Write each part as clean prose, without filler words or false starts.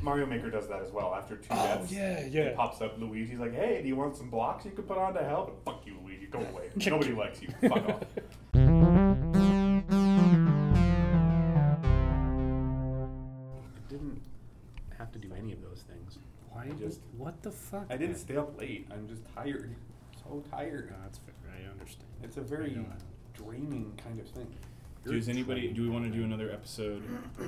Mario Maker does that as well. After 2 deaths, it pops up Luigi. He's like, hey, do you want some blocks you can put on to help? And fuck you, Luigi. Go away. Nobody likes you. Fuck off. I didn't have to do any of those things. Why? What the fuck? I didn't stay up late. I'm just tired. So tired. No, that's fair. I understand. It's a very draining kind of thing. Do we want to do another episode?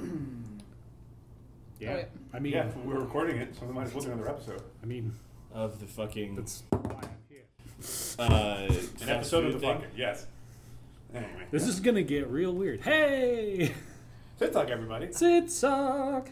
Yeah. Oh, yeah. I mean, Yeah, we're recording it, so we might as well do another episode. I mean, of the fucking that's why I'm here. An episode of the thing? fucking, yes. Anyway. This is gonna get real weird. Hey, Sit talk, everybody. Sit Sock.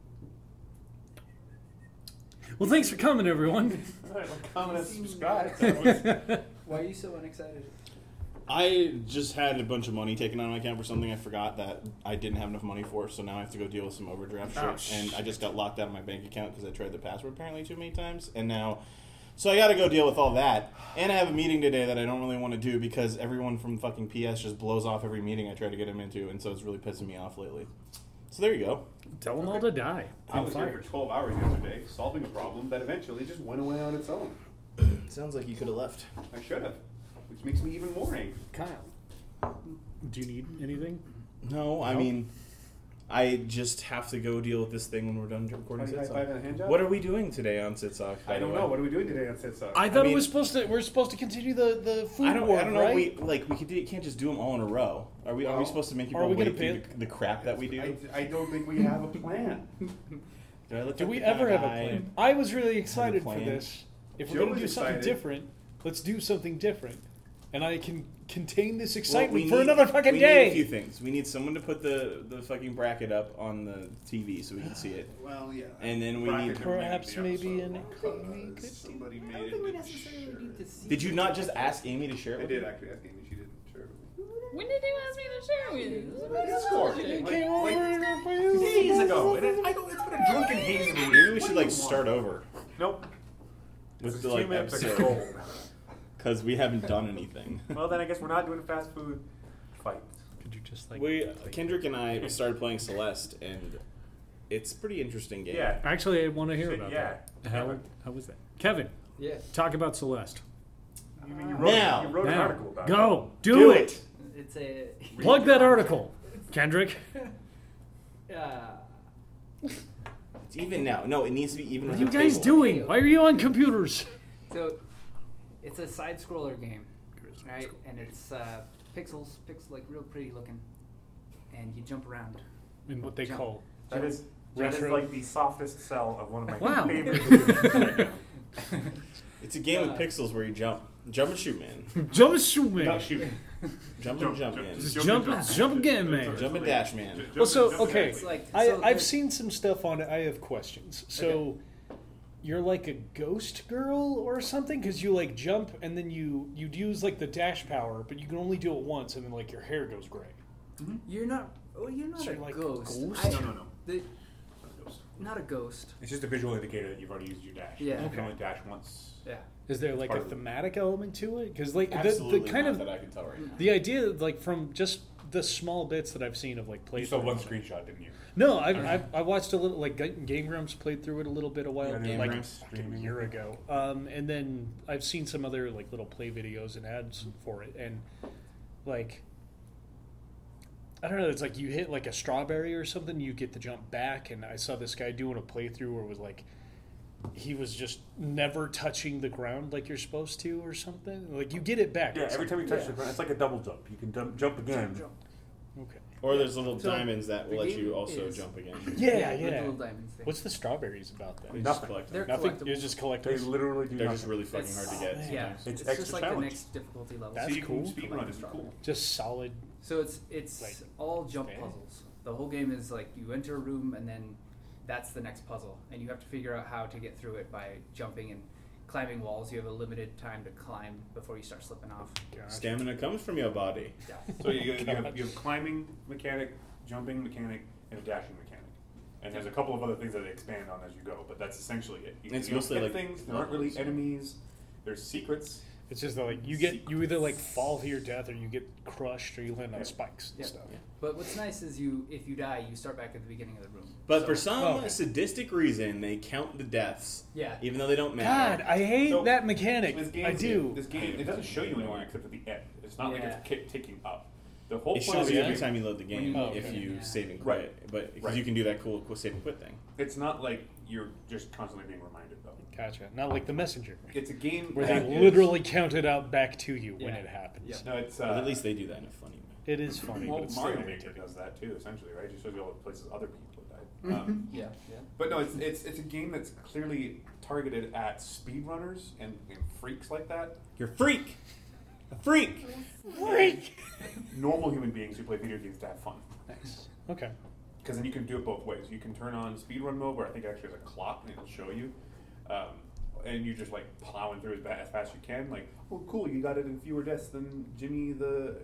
Well, thanks for coming, everyone. All right, well, comment and subscribe. Why are you so unexcited? I just had a bunch of money taken out of my account for something I forgot that I didn't have enough money for, so now I have to go deal with some overdraft shit. And I just got locked out of my bank account because I tried the password apparently too many times. And now, so I got to go deal with all that. And I have a meeting today that I don't really want to do because everyone from fucking PS just blows off every meeting I try to get them into, and so it's really pissing me off lately. So there you go. Tell them all to die. I was here for 12 hours yesterday, solving a problem that eventually just went away on its own. Sounds like you could have left. I should have, which makes me even more angry. Kyle. Do you need anything? No, I mean, I just have to go deal with this thing when we're done recording High five and a hand job? What are we doing today on Sitsock? I don't know. What are we doing today on Sitsock? I thought mean- it was supposed to. We're supposed to continue the food I don't war, know. right? We can't just do them all in a row. Are we supposed to make you Are we wait gonna through pick? the crap that we do? I don't think we have a plan. Did I look Do like we the kind ever of have a guy- plan? I was really excited for plan. this. If we're Joe going to do was something excited. different, let's do something different. And I can contain this Well, excitement we for need- another fucking we day. need a few things. We need someone to put the fucking bracket up on the TV so we can see it. Well, yeah. And then we need... Perhaps maybe an Somebody I made don't it. think we necessarily need to see. Did you not just ask Amy to share it I with did you? actually ask Amy. She didn't share it with me. When did you ask me to share with you? Discord. It Like- came over like and up with you. days ago. It's been a drunken haze of a week. Maybe we should start over Nope. with This the is 2 minutes episode. ago. Because we haven't done anything. Well, then I guess we're not doing a fast food fight. Could you just Kendrick and I started playing Celeste, and it's a pretty interesting game. Yeah. Actually, I want to hear Shit, about yeah. that. How was that? Kevin, Yeah. talk about Celeste. You mean you Now. wrote an Now. article about it. Go. Do it. It's a. Plug that article, Kendrick. It's even now. No, it needs to be even What with are you the guys table. doing? Why are you on computers? So, it's a side-scroller game, right? And it's pixels, like real pretty looking, and you jump around. In what they call That is Retro. like the softest sell of one of my Wow. favorite video games right now. It's a game with pixels where you jump. Jump and shoot, man. jump and shoot, man. Not shooting. Jump and jump, man. Just Jump jump and again, man. Jump and dash, man. Well, so okay, It's like- so I've there's- seen some stuff on it. I have questions. So, you're like a ghost girl or something because you jump and then you'd use the dash power, but you can only do it once, and then your hair goes gray. You're not. Oh, you're not So a you're like a ghost. ghost? No. Not a ghost. It's just a visual indicator that you've already used your dash. Yeah. You Okay. can only dash once. Yeah. Is there Part a of it. thematic element to it? Because the Absolutely kind not of that I can tell right now. the idea from just the small bits that I've seen of You playthroughs. saw one screenshot, didn't you? No, I watched a little Game Grumps played through it a little bit a while Yeah, Game Grumps fucking streaming. year ago, and then I've seen some other little play videos and ads for it, and I don't know, it's you hit a strawberry or something, you get the jump back, and I saw this guy doing a playthrough where it was he was just never touching the ground like you're supposed to or something. You get it back. Yeah, every time you touch the ground, it's like a double jump. You can jump again. Okay. Or there's little So, diamonds that will the let you game also is- jump again. Yeah. With the little diamonds thing. What's the strawberries about then? You Nothing. just collect They're them. Nothing. collectibles. You're just They collectors. literally do They're nothing. just really fucking hard to get. Yeah, sometimes. It's it's extra just the challenge. next difficulty level. That's So you cool. can speedrun is cool. Just solid. So it's all jump Okay. puzzles. The whole game is you enter a room and then that's the next puzzle, and you have to figure out how to get through it by jumping and climbing walls. You have a limited time to climb before you start slipping off. Stamina comes from your body. Yeah. So you have climbing mechanic, jumping mechanic, and a dashing mechanic. And there's a couple of other things that they expand on as you go, but that's essentially it. It's you don't mostly hit things. There aren't really enemies. There's secrets. It's just that, like, you either like fall to your death or you get crushed or you land on spikes and stuff. Yeah. But what's nice is if you die, you start back at the beginning of the room. But for some sadistic reason, they count the deaths. Yeah. Even though they don't matter. God, I hate that mechanic. I do. This game, it doesn't show you anyone except at the end. It's not like it's ticking up. The whole It point shows of you the every game, time you load the game if you save and quit. Right. But because you can do that cool save and quit thing. it's not like you're just constantly being reminded, though. Gotcha. Not like The Messenger, It's a game where that they is- literally count it out back to you when it happens. Yeah. No, it's But at least they do that in a funny way. It is funny, well, but it's Mario still Maker irritating. does that too, essentially, right? It just shows you all the places other people have died. Yeah. But no, it's a game that's clearly targeted at speedrunners and freaks like that. You're a freak! A freak! Freak! Normal human beings who play video games to have fun. Nice. Okay. Because then you can do it both ways. You can turn on speedrun mode, where I think actually there's a clock and it'll show you. And you're just like plowing through as fast as you can. Like, oh, cool, you got it in fewer deaths than Jimmy the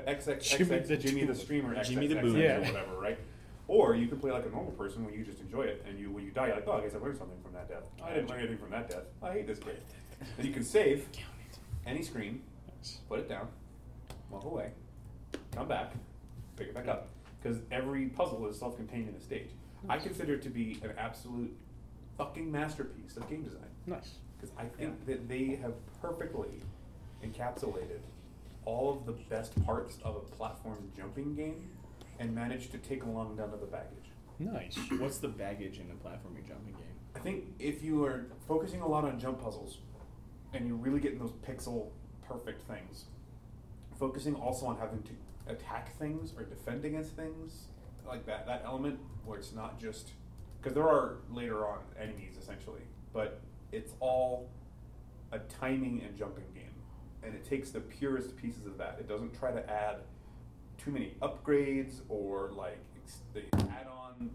Jimmy the streamer, Jimmy the XXX Boomer. or whatever, right? Or you can play like a normal person where you just enjoy it, and when you die, you're like, oh, I guess I learned something from that death. I didn't learn anything from that death. I hate this game. And you can save any screen, put it down, walk away, come back, pick it back up. Because every puzzle is self-contained in a stage. I consider it to be an absolute fucking masterpiece of game design. Nice. Because I think that they have perfectly encapsulated all of the best parts of a platform jumping game and managed to take along none of the baggage. Nice. What's the baggage in a platforming jumping game? I think if you are focusing a lot on jump puzzles and you're really getting those pixel perfect things, focusing also on having to attack things or defend against things, like that element where it's not just, because there are later on enemies essentially, but it's all a timing and jumping game, and it takes the purest pieces of that. It doesn't try to add too many upgrades or like the add-on.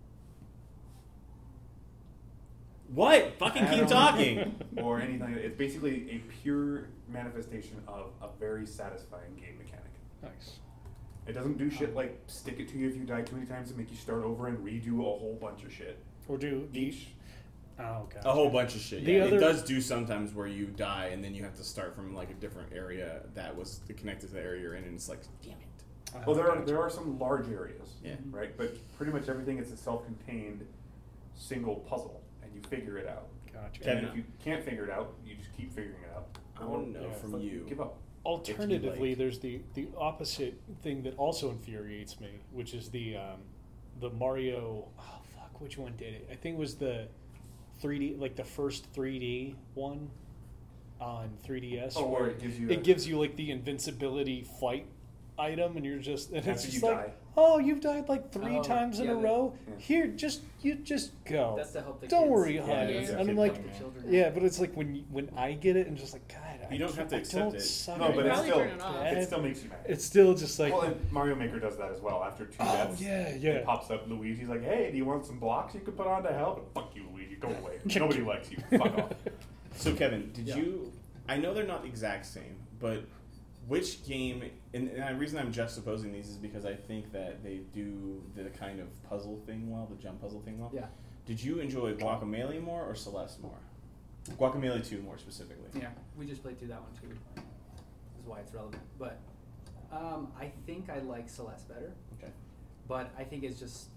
What? Fucking keep talking! Or anything. It's basically a pure manifestation of a very satisfying game mechanic. Nice. It doesn't do shit like stick it to you if you die too many times and make you start over and redo a whole bunch of shit. Or do Each. Oh god. A whole bunch of shit. The Yeah. other- It does do sometimes where you die and then you have to start from like a different area that was connected to the area you're in, and it's like, damn it. Well, there are some large areas, Yeah. right? But pretty much everything is a self-contained single puzzle, and you figure it out. Gotcha. And Kevin, if you can't figure it out, you just keep figuring it out. I want to know from fuck, you. Give up. Alternatively, like- there's the opposite thing that also infuriates me, which is the Mario. Oh fuck, which one did it? I think it was the 3D, like the first 3D one on 3DS. Oh, where where it gives you it gives you like the invincibility fight item, and you're just and it's After just you like, die. oh, you've died like 3 Oh, times in yeah, a row. yeah. Here, you just go. That's to help the Don't kids. worry, Yeah, honey. that's And a I'm kid like, thing, man. children. yeah, but it's like when I get it, and just like, God, You don't have to I accept don't it. suck No, at but it. it's Probably still, turn it off. it still makes you mad. It's still just like, Well, and Mario Maker does that as well. After 2 oh deaths, yeah, it yeah. pops up Luigi's like, hey, do you want some blocks you can put on to help? Fuck you, Luigi. Go away. Nobody likes you. Fuck off. So Kevin, did Yeah. you? I know they're not the exact same, but which game? And the reason I'm juxtaposing these is because I think that they do the kind of puzzle thing well, the jump puzzle thing well. Yeah. Did you enjoy Guacamelee more or Celeste more? Guacamelee 2 more specifically. Yeah, we just played through that one too. Is why it's relevant. But I think I like Celeste better. Okay. But I think it's just,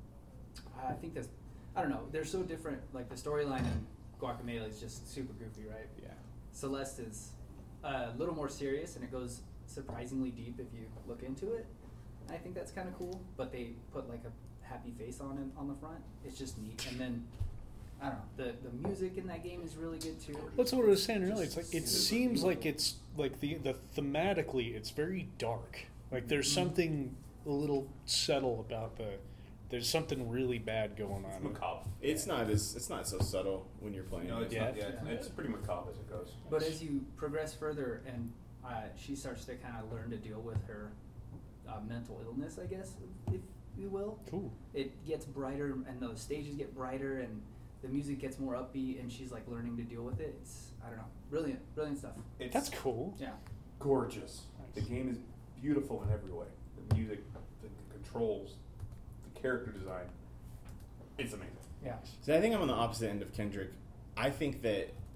I think that's, I don't know. They're so different. Like the storyline in Guacamelee is just super goofy, right? Yeah. Celeste is a little more serious, and it goes surprisingly deep if you look into it. I think that's kind of cool. But they put like a happy face on it on the front. It's just neat. And then I don't know. The music in that game is really good too. That's what I was saying earlier. It's Just like it super seems like beautiful. it's like the thematically it's very dark. Like there's something a little subtle about there's something really bad going It's on. macabre. It's not so subtle when you're playing. No, it. it's Yeah. not. Yeah, it's pretty macabre as it goes. But as you progress further and she starts to kind of learn to deal with her mental illness, I guess, if you will, Cool. it gets brighter and the stages get brighter and the music gets more upbeat and she's like learning to deal with it. It's, I don't know, brilliant stuff. It's That's cool. Yeah. gorgeous. The Nice. game is beautiful in every way. The music, the controls, the character design. It's amazing. Yeah. See, I think I'm on the opposite end of Kendrick. I think that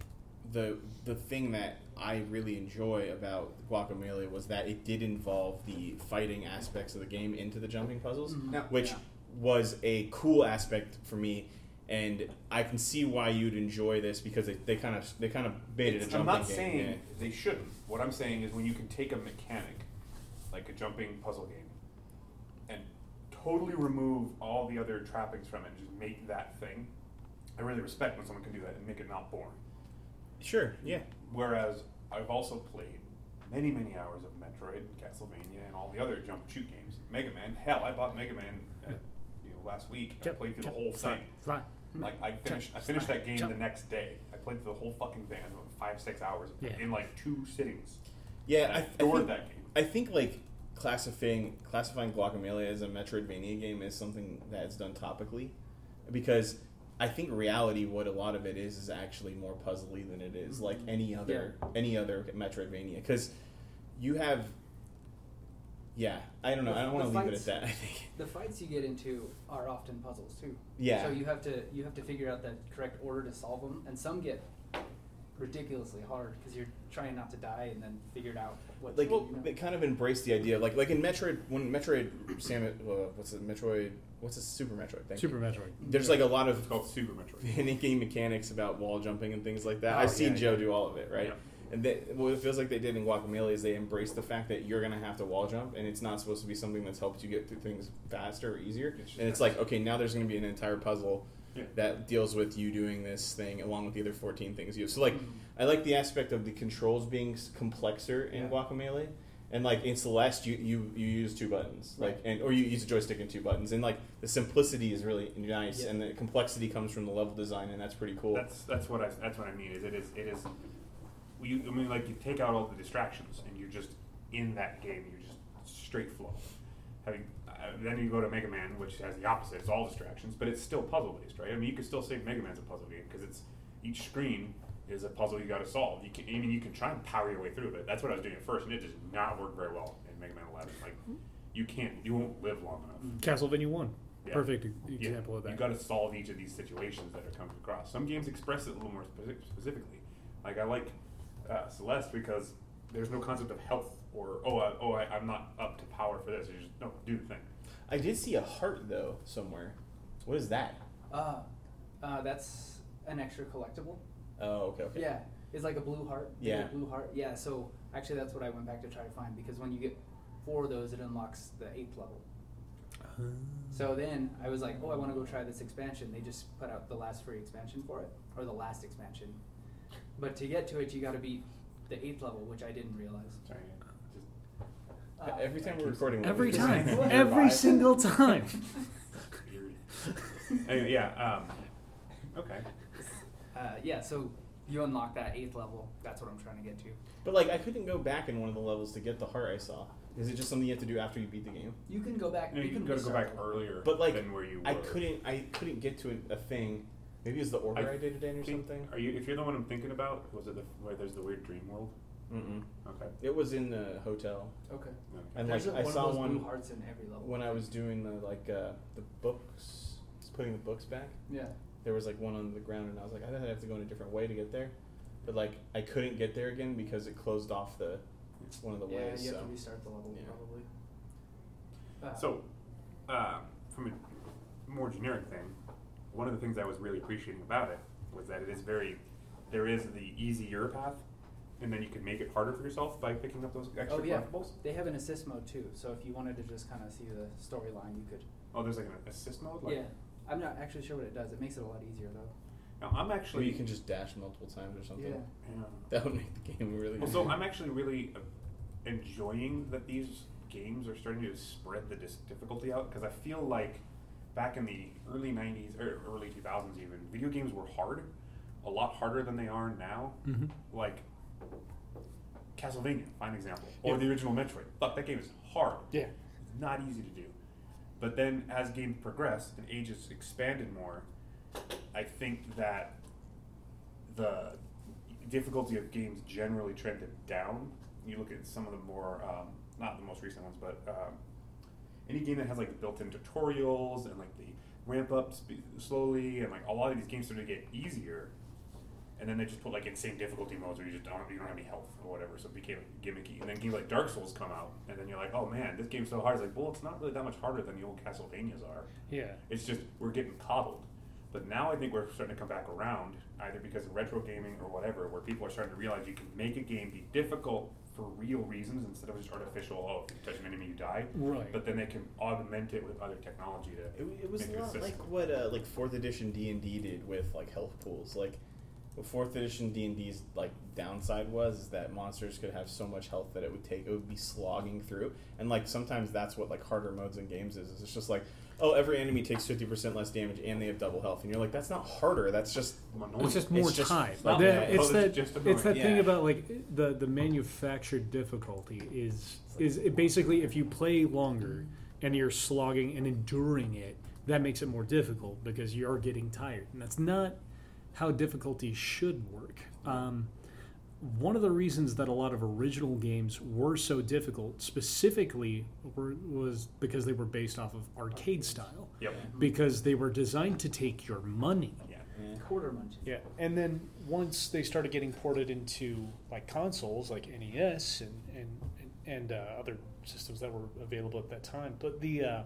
the thing that I really enjoy about Guacamelee was that it did involve the fighting aspects of the game into the jumping puzzles, which was a cool aspect for me. And I can see why you'd enjoy this because they kind of made it a jumping game. I'm not saying they shouldn't. What I'm saying is when you can take a mechanic, like a jumping puzzle game, and totally remove all the other trappings from it and just make that thing, I really respect when someone can do that and make it not boring. Sure, yeah. Whereas I've also played many, many hours of Metroid, Castlevania, and all the other jump and shoot games. Mega Man, hell, I bought Mega Man last week. I played through the whole thing. Fine. Like I finished that game the next day. I played through the whole fucking thing. I went 5-6 hours in like 2 sittings. Yeah, I adored that game. I think like classifying Guacamelee as a Metroidvania game is something that's done topically, because I think reality, what a lot of it is actually more puzzly than it is like any other Metroidvania. Because you have, I don't know. I don't want to leave it at that. I think the fights you get into are often puzzles too. Yeah. So you have to figure out the correct order to solve them, and some get ridiculously hard because you're trying not to die and then figured out what. Like, they kind of embrace the idea, like in Metroid, when Metroid what's the Super Metroid thing? Super Metroid. There's like a lot of It's called Super Metroid. finicky mechanics about wall jumping and things like that. Oh, I've seen yeah, Joe yeah. do all of it, right? Yeah. And what it feels like they did in Guacamelee is they embraced the fact that you're going to have to wall jump, and it's not supposed to be something that's helped you get through things faster or easier. It's like, okay, now there's going to be an entire puzzle that deals with you doing this thing along with the other 14 things you have. So, like, I like the aspect of the controls being complexer in Guacamelee. And like in Celeste, you use 2 buttons, like, or you use a joystick and 2 buttons, and like the simplicity is really nice, and the complexity comes from the level design, and that's pretty cool. That's what I mean. It is. Like you take out all the distractions, and you're just in that game. You're just straight flow. Then you go to Mega Man, which has the opposite. It's all distractions, but it's still puzzle based, right? I mean, you could still say Mega Man's a puzzle game because it's each screen is a puzzle you got to solve. You can try and power your way through it. That's what I was doing at first, and it does not work very well in Mega Man 11. Like, you won't live long enough. Castlevania 1. Yeah. Perfect example of that. You got to solve each of these situations that are coming across. Some games express it a little more specifically. Like I like Celeste because there's no concept of health or I'm not up to power for this. You just do the thing. I did see a heart though somewhere. What is that? That's an extra collectible. Oh, okay. Yeah, it's like a blue heart. Yeah. Blue heart. Yeah. So actually, that's what I went back to try to find, because when you get 4 of those, it unlocks the 8th level. So then I was like, I want to go try this expansion. They just put out the last free expansion for it, or the last expansion. But to get to it, you got to beat the 8th level, which I didn't realize. Sorry. Every time we're recording, Every time. Every single time. Anyway, okay. So you unlock that 8th level. That's what I'm trying to get to. But like, I couldn't go back in one of the levels to get the heart I saw. Is it just something you have to do after you beat the game? You can go back. No, you can go back earlier, but like, than where you were. I couldn't get to a thing. Maybe it was the order I did it in or something. If you're the one I'm thinking about, was it where there's the weird dream world? Mm-mm. Okay. It was in the hotel. Okay. And There's like I saw of those one blue hearts in every level. when I was doing the books, putting the books back. Yeah. There was like one on the ground, and I was like, I thought I'd have to go in a different way to get there, but like I couldn't get there again because it closed off one of the ways. You have to restart the level probably. So, from a more generic thing, one of the things I was really appreciating about it was that there is the easier path, and then you can make it harder for yourself by picking up those extra collectibles. They have an assist mode too, so if you wanted to just kind of see the storyline, you could. Oh, there's like an assist mode? I'm not actually sure what it does. It makes it a lot easier though. Now, I'm actually... Or you can just dash multiple times or something. Yeah. That would make the game really Well, so I'm actually really enjoying that these games are starting to spread the difficulty out, because I feel like back in the early 90s, or early 2000s even, video games were hard, a lot harder than they are now. Mm-hmm. Like Castlevania, fine example, or the original Metroid. Fuck, that game is hard. Yeah. It's not easy to do. But then as games progress and ages expanded more, I think that the difficulty of games generally trended down. You look at some of the more, not the most recent ones, but any game that has like built-in tutorials and like the ramp up slowly, and like a lot of these games started to get easier. And then they just put like insane difficulty modes where you don't have any health or whatever, so it became gimmicky. And then games like Dark Souls come out, and then you're like, oh man, this game's so hard. It's like, well, it's not really that much harder than the old Castlevanias are. Yeah. It's just we're getting coddled. But now I think we're starting to come back around, either because of retro gaming or whatever, where people are starting to realize you can make a game be difficult for real reasons instead of just artificial, oh, if you touch an enemy, you die. Right. But then they can augment it with other technology to It was make a lot system. like what like 4th edition D&D did with like health pools. Like what 4th edition D&D's like downside was is that monsters could have so much health that it would be slogging through. And like sometimes that's what like harder modes in games is. It's just like, oh, every enemy takes 50% less damage and they have double health, and you're like, that's not harder. That's just It's just more time. fun. It's it's just that annoying. thing Yeah. about like the manufactured difficulty is it basically if you play longer and you're slogging and enduring it, that makes it more difficult because you're getting tired, and that's not how difficulty should work. One of the reasons that a lot of original games were so difficult specifically was because they were based off of arcade style. Yep. Because they were designed to take your money. Yeah. Quarter munching. Yeah, and then once they started getting ported into like consoles like NES and other systems that were available at that time, but the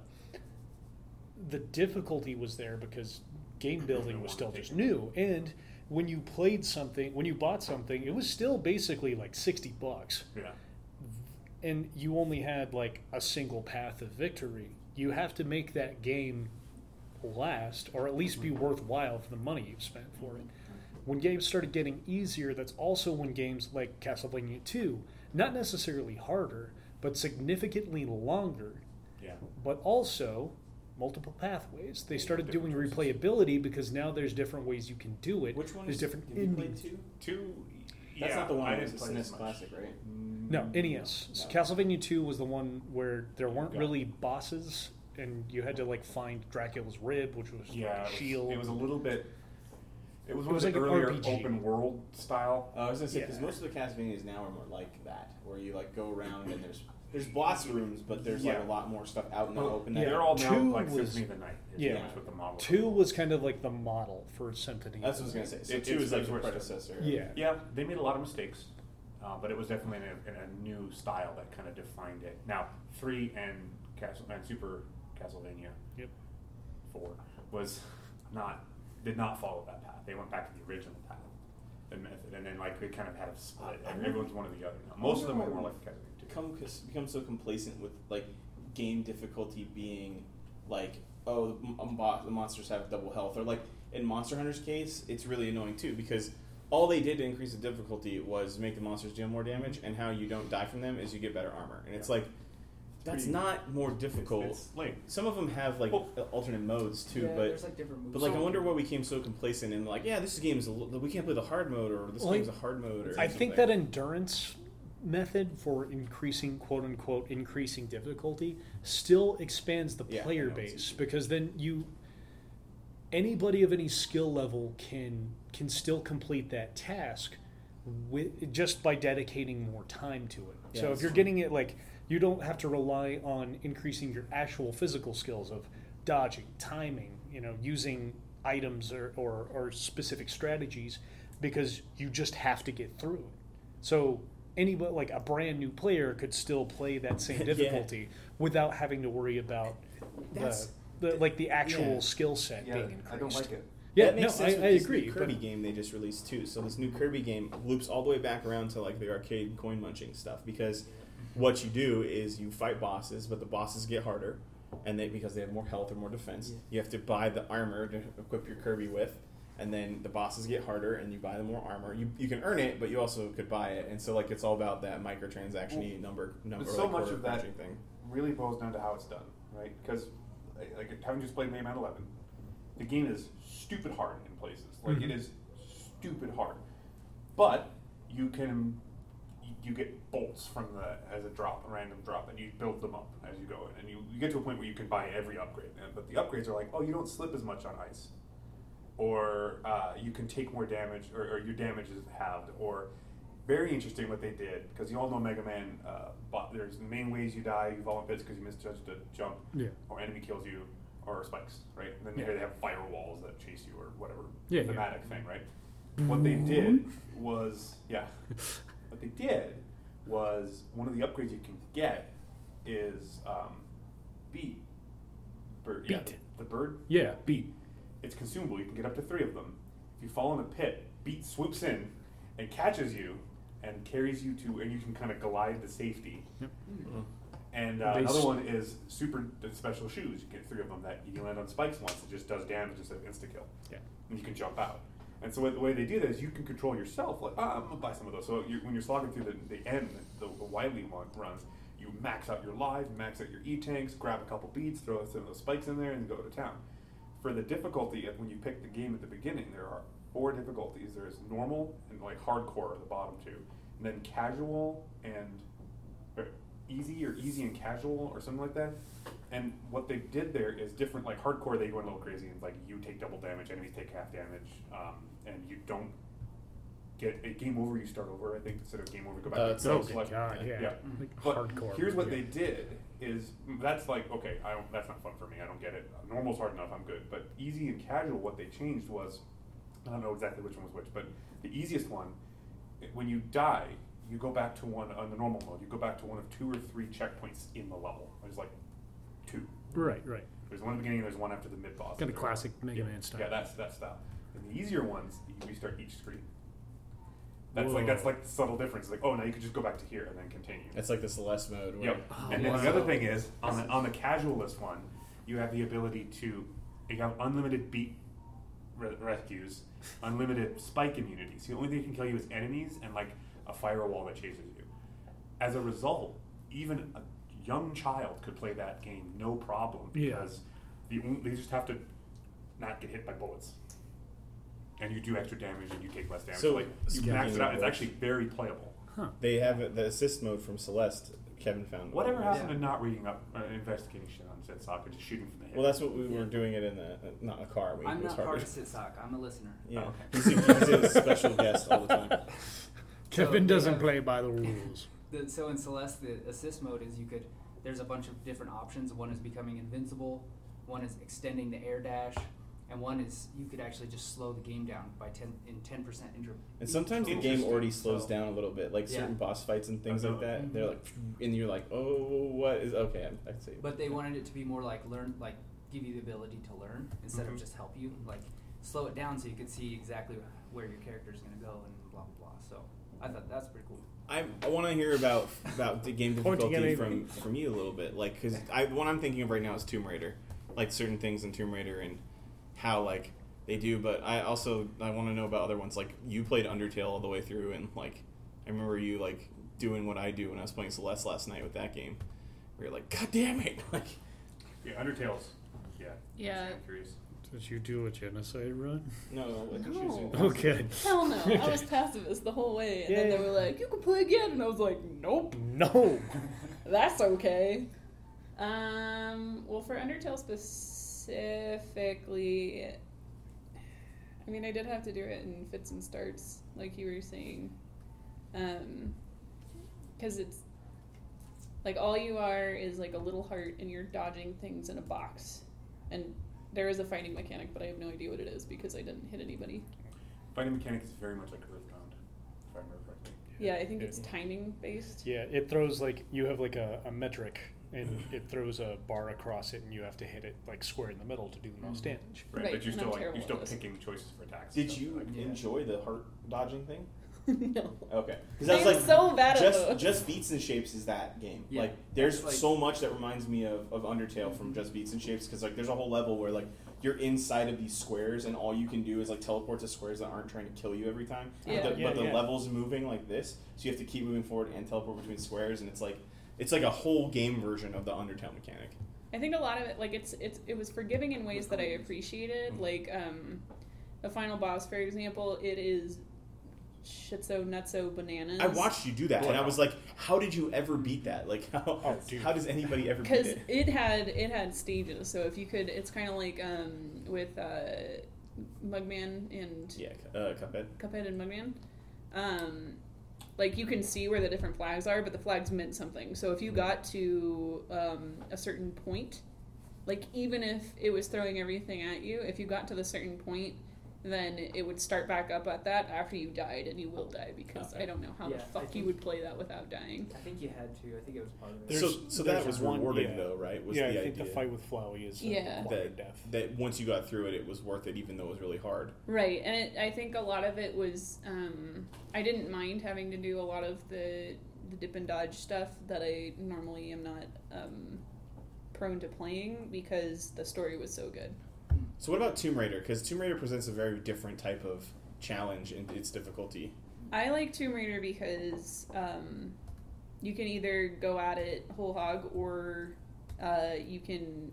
difficulty was there because game building was still just new, and when you bought something, it was still basically like $60, Yeah. and you only had like a single path of victory. You have to make that game last, or at least be worthwhile for the money you've spent for it. When games started getting easier, that's also when games like Castlevania 2, not necessarily harder, but significantly longer, Yeah. but also multiple pathways. They started doing Different choices. replayability because now there's different ways you can do it. which one There's is different have you played endings. 2? Two. That's yeah, not the one I that was didn't the play SNES as much. Classic, right? No, NES. No. Castlevania 2 was the one where there weren't Yeah. really bosses, and you had to like find Dracula's rib, which was Yeah, like a shield. It was a little bit. It was It one was of the like an earlier RPG. open world style. I was gonna say because Yeah. most of the Castlevanias now are more like that, where you like go around and there's boss rooms, but there's like Yeah. a lot more stuff out in the Well, open. yeah. They're all now Two like was- Symphony of the Night. Is yeah. pretty much what the model. 2 was kind of like the model for Symphony. That's what I was gonna say. So It- 2 it's is like like the where it predecessor. Yeah. Yeah, they made a lot of mistakes, but it was definitely in a new style that kind of defined it. Now 3 and Super Castlevania. Yep. 4 did not follow that path. They went back to the original path and method, and then like they kind of had a split. Everyone's one or the other now. Most of them are more like Castlevania 2. Become so complacent with like game difficulty being like, oh, the monsters have double health, or like in Monster Hunter's case, it's really annoying too because all they did to increase the difficulty was make the monsters deal more damage, and how you don't die from them is you get better armor, and it's like that's pretty- not more difficult. It's lame. Some of them have like Well- alternate modes too, Yeah, but there's like different moves. but like I wonder why we became so complacent and like, yeah, this game is we can't play the hard mode, or this Well, game's a hard mode, or I think something. that endurance method for increasing quote unquote increasing difficulty still expands the Yeah, player I know, it's base easy. because then anybody of any skill level can still complete that task with just by dedicating more time to it. Yeah, So if that's you're true. getting it like you don't have to rely on increasing your actual physical skills of dodging, timing, using items or specific strategies because you just have to get through it. So anybody like a brand new player could still play that same Yeah. difficulty without having to worry about That's- the actual yeah. skill set being increased. I don't like it. Yeah, that no, makes sense I with this agree. new but- Kirby game they just released too. So this new Kirby game loops all the way back around to like the arcade coin munching stuff because what you do is you fight bosses, but the bosses get harder, and because they have more health or more defense, Yeah. you have to buy the armor to equip your Kirby with, and then the bosses get harder, and you buy the more armor. You can earn it, but you also could buy it, and so like it's all about that microtransaction number But or so like much quarter of that punching thing. really boils down to how it's done, right? Because like having just played Mega Man 11, the game is stupid hard in places. Like it is stupid hard, but you get bolts from as a random drop, and you build them up as you go in, and you get to a point where you can buy every upgrade. But the upgrades are like, oh, you don't slip as much on ice, or you can take more damage, or your damage is halved, or very interesting what they did, because you all know Mega Man, there's the main ways you die, you fall in pits because you misjudged a jump, Yeah. or enemy kills you, or spikes, right? And then Yeah. here they have firewalls that chase you, or whatever Yeah, thematic thing, right? what they did was one of the upgrades you can get is beat. Bird. Yeah, Beat. the bird. Yeah, beat. It's consumable. You can get up to 3 of them. If you fall in a pit, beat swoops in and catches you and carries you to, and you can kind of glide to safety. Yep. And another one is super special shoes. You get 3 of them that you can land on spikes once. It just does damage instead of insta kill. Yeah. And you can jump out. And so the way they do that is you can control yourself. Like, I'm gonna buy some of those. So when you're slogging through the end, the Wily one runs, you max out your lives, max out your E-tanks, grab a couple beats, throw some of those spikes in there, and go to town. For the difficulty, when you pick the game at the beginning, there are 4 difficulties. There's normal and like hardcore, the bottom 2, and then casual and easy or easy and casual or something like that. And what they did there is different. Like hardcore, they go a little crazy, and like you take double damage, enemies take half damage, and you don't get a game over. You start over. I think instead of game over, go back. That's to okay. God, yeah. Like But hardcore. here's what they did is that's like okay, that's not fun for me. I don't get it. Normal's hard enough. I'm good. But easy and casual, what they changed was I don't know exactly which one was which, but the easiest one, when you die, you go back to one on the normal mode. You go back to one of 2 or 3 checkpoints in the level. There's like 2. Right. There's one at the beginning. And there's one after the mid boss. Kind of classic Mega Man style. Yeah, that's that style. And the easier ones, you restart each screen. That's Whoa. like the subtle difference. Like, oh, now you can just go back to here and then continue. It's like the Celeste mode. Where Yep. And then the other thing is on the casualist one, you have the ability to have unlimited beat rescues, unlimited spike immunities. The only thing that can kill you is enemies and like a firewall that chases you. As a result, even a young child could play that game no problem because they just have to not get hit by bullets. And you do extra damage and you take less damage. So, like you max it out. It's actually very playable. They have the assist mode from Celeste. Kevin found. Whatever happened to not reading up, investigating shit on Zedsock and just shooting from the hip? Well, that's what we were doing it in not a car. I'm it was not hard part to- of Sitsock. I'm a listener. Yeah, Oh, he's a special guest all the time. Kevin So, doesn't yeah. play by the rules. So in Celeste, the assist mode is there's a bunch of different options. One is becoming invincible, one is extending the air dash, and one is you could actually just slow the game down by 10% And sometimes the game already slows down a little bit, like certain boss fights and things like that. Mhm. They're like, and you're like, oh, what is okay? I'd say. But they wanted it to be more like give you the ability to learn instead of just help you, like slow it down so you could see exactly where your character's going to go and blah blah blah. So I thought that's pretty cool. I want to hear about the game Pointing at difficulty anything. from you a little bit, like because what I'm thinking of right now is Tomb Raider, like certain things in Tomb Raider and how like they do. But I want to know about other ones. Like you played Undertale all the way through, and like I remember you like doing what I do when I was playing Celeste last night with that game, where you're like, God damn it, like Yeah, Undertale's. Yeah. I'm curious. Did you do a genocide run? no, like No. choosing. Okay. Hell no. I was pacifist the whole way. And then they were like, you can play again. And I was like, nope. No. That's okay. Well, for Undertale specifically, I mean, I did have to do it in fits and starts, like you were saying. Because it's, like, all you are is, like, a little heart, and you're dodging things in a box. And there is a fighting mechanic, but I have no idea what it is because I didn't hit anybody. Fighting mechanic is very much like Earthbound, if I remember correctly. Yeah, I think it's timing based. Yeah, it throws like you have like a metric, and it throws a bar across it, and you have to hit it like square in the middle to do the most damage. Right, Right, but you're and still I'm like terrible you're still at this. picking choices for attacks. Did and stuff, you like, enjoy the heart dodging thing? No. Okay, because I was I'm like, so bad at those. just Beats and Shapes is that game. Yeah, like, there's that's like- so much that reminds me of Undertale from Just Beats and Shapes because like there's a whole level where like you're inside of these squares and all you can do is like teleport to squares that aren't trying to kill you every time. Yeah. But the level's moving like this, so you have to keep moving forward and teleport between squares, and it's like a whole game version of the Undertale mechanic. I think a lot of it, like it was forgiving in ways that I appreciated. Like the final boss, for example, it is shitso nutso bananas. I watched you do that, and I was like, "How did you ever beat that? Like, how does anybody ever beat because it?" it had stages. So if you could, it's kind of like with Mugman and Yeah, Cuphead. Cuphead and Mugman. Like you can see where the different flags are, but the flags meant something. So if you got to a certain point, like even if it was throwing everything at you, if you got to the certain point, then it would start back up at that after you died, and you will die because I don't know how Yeah, the I fuck you think- would play that without dying. I think you had to. I think it was part of it. There's- So that there's was one- rewarding yeah. though, right? Was yeah, the I think idea the fight with Flowey is Yeah. acquired death. that once you got through it, it was worth it, even though it was really hard. Right, and I think a lot of it was I didn't mind having to do a lot of the dip and dodge stuff that I normally am not prone to playing because the story was so good. So what about Tomb Raider? Because Tomb Raider presents a very different type of challenge in its difficulty. I like Tomb Raider because you can either go at it whole hog or you can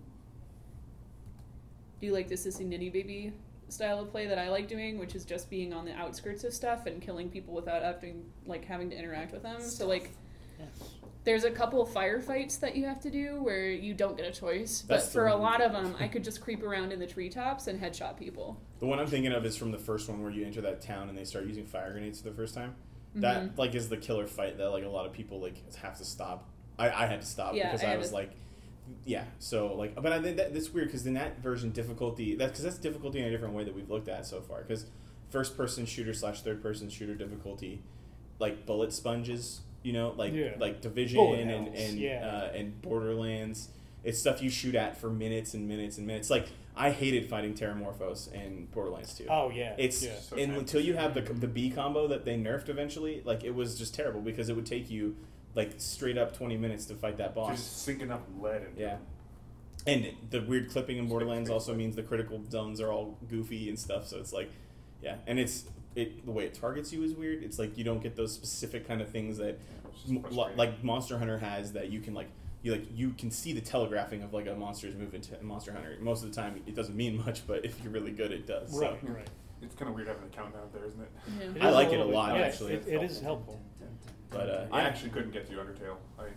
do like the Sissy Nitty Baby style of play that I like doing, which is just being on the outskirts of stuff and killing people without having to interact with them. So like there's a couple firefights that you have to do where you don't get a choice, but That's the for a one. lot of them I could just creep around in the treetops and headshot people. The one I'm thinking of is from the first one where you enter that town and they start using fire grenades for the first time. That like is the killer fight that like a lot of people like have to stop. I had to stop Yeah, because I I had was to- like, yeah. So like, but I think that's weird because in that version difficulty that's difficulty in a different way that we've looked at so far. Because first person shooter / third person shooter difficulty, like bullet sponges, you know, like Yeah. like Division Bullet and hells, yeah. and Borderlands. It's stuff you shoot at for minutes and minutes and minutes. Like I hated fighting Terramorphos in Borderlands 2. Oh yeah, It's yeah. So and sad. until you have the B combo that they nerfed eventually, like it was just terrible because it would take you like straight up 20 minutes to fight that boss. Just sinking up lead. And Yeah. And the weird clipping in Borderlands also means the critical zones are all goofy and stuff, so it's like, yeah. And the way it targets you is weird. It's like you don't get those specific kind of things that It's just frustrating. like Monster Hunter has that you can you can see the telegraphing of like a monster's movement in Monster Hunter. Most of the time it doesn't mean much, but if you're really good it does. So. Right, right. It's kind of weird having the countdown up there, isn't it? Yeah. It I is like it a little bit- lot, yeah, actually. It is helpful. But I yeah. actually couldn't get to Undertale.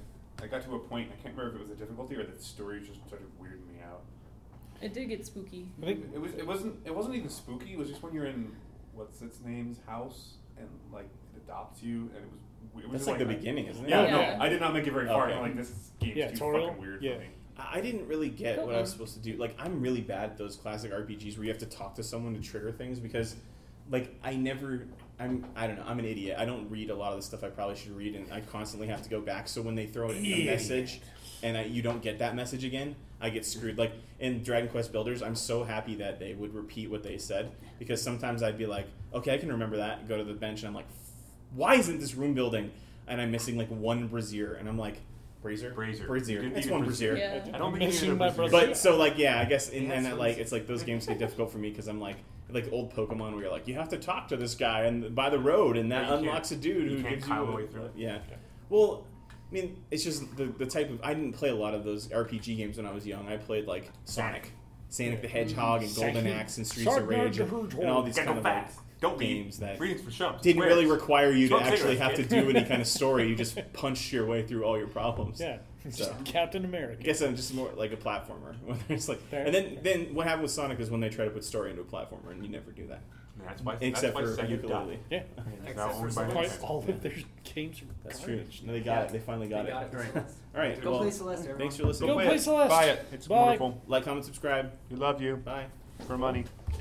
I got to a point, I can't remember if it was a difficulty or the story just started weirding me out. It did get spooky. I think It wasn't even spooky. It was just when you're in what's its name's house and like it adopts you, and it was That's just like the beginning, isn't it? Yeah, Yeah. no, I did not make it very far. Okay. I'm like, this game's Yeah, too tutorial? fucking weird Yeah. for me. I didn't really get Don't what I was know. supposed to do. Like, I'm really bad at those classic RPGs where you have to talk to someone to trigger things because, like, I don't know, I'm an idiot. I don't read a lot of the stuff I probably should read, and I constantly have to go back. So when they throw in a Idiot. message and you don't get that message again, I get screwed. Like, in Dragon Quest Builders, I'm so happy that they would repeat what they said because sometimes I'd be like, okay, I can remember that, and go to the bench, and I'm like, why isn't this room building? And I'm missing, like, one brazier, and I'm like, Brazier? Brazier. Brazier. You didn't It's need a one brazier. brazier. Yeah. I don't I'm think missing you need a my brazier. brother. But so like yeah, I guess Yeah, and so like it's- it's like those games get difficult for me because I'm like old Pokemon where you're like you have to talk to this guy and by the road and that Yeah, you can't- unlocks a dude you who can't gives Kyle you the way through it. yeah. Well, I mean it's just the type of I didn't play a lot of those RPG games when I was young. I played like Sonic the Hedgehog and Golden Sonic. Axe and Streets of Sonic Rage the and Hedgehog. all these Gotta kind go of like fast. Don't games be that readings for shumps. didn't really require you to Smoke actually cigarettes, have to kid. do any kind of story. You just punched your way through all your problems. Yeah, just So. Captain America. I guess I'm just more like a platformer. When there's like, Fair. and then what happened with Sonic is when they try to put story into a platformer, and you never do that, That's why, except that's for why Sega ukulele. died. Yeah, It's now Except owned for by Sega. quite Nintendo. all of their games are That's garbage. true. No, they got it. They finally got it. They got it. Right. All right. Go well, play Celeste, everyone. thanks for listening. Go play Celeste. Buy it. It's Bye. wonderful. Like, comment, subscribe. We love you Bye. for money.